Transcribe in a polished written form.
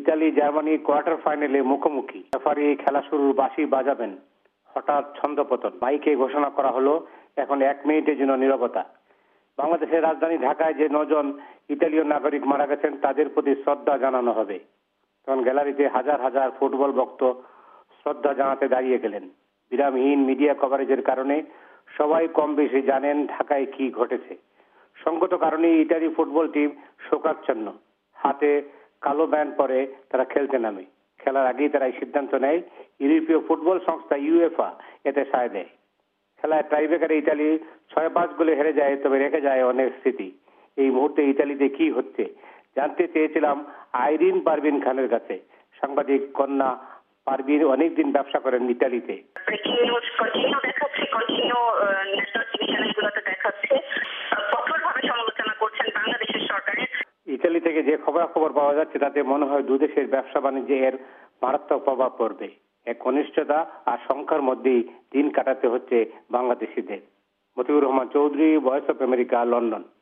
Italy Germany quarter ফাইনালে মুখোমুখি। Referee খেলা শুরুর বাঁশি বাজাবেন, হঠাৎ ছন্দপতন, মাইকে ঘোষণা করা হলো এখন 1 মিনিটের জন্য নীরবতা। বাংলাদেশের রাজধানী ঢাকায় যে 9 জন ইতালীয় নাগরিক মারা গেছেন তাদের প্রতি শ্রদ্ধা জানানো হবে। তখন গ্যালারিতে হাজার হাজার ফুটবল ভক্ত শ্রদ্ধা জানাতে দাঁড়িয়ে গেলেন। বিরামহীন মিডিয়া কভারেজের কারণে সবাই কম বেশি জানেন ঢাকায় কি ঘটেছে। সঙ্গত কারণে ইতালি ফুটবল টিম শোকাচ্ছন্ন, হাতে কালো ব্যান্ড পরে তারা খেলতে নামে। খেলার আগেই তারা এই সিদ্ধান্ত নেয়, ইউরোপীয় ফুটবল সংস্থা ইউএফা এতে সায় দেয়। খেলায় টাইব্রেকারে ইতালি 6-5 গোলে হেরে যায়, তবে রেখে যায় অনেক স্মৃতি। এই মুহূর্তে ইতালিতে কি হচ্ছে জানতে চেয়েছিলাম আইরিন পারভিন খানের কাছে। সাংবাদিক কন্যা পারভিন অনেকদিন ব্যবসা করেন ইতালিতে। ইতালি থেকে যে খবরাখবর পাওয়া যাচ্ছে তাতে মনে হয় দুদেশের ব্যবসা বাণিজ্যে এর মারাত্মক প্রভাব পড়বে। এক ঘনিষ্ঠতা আর সংখ্যার মধ্যেই দিন কাটাতে হচ্ছে বাংলাদেশিদের। Motiur Rahman Chowdhury, Voice of America, London.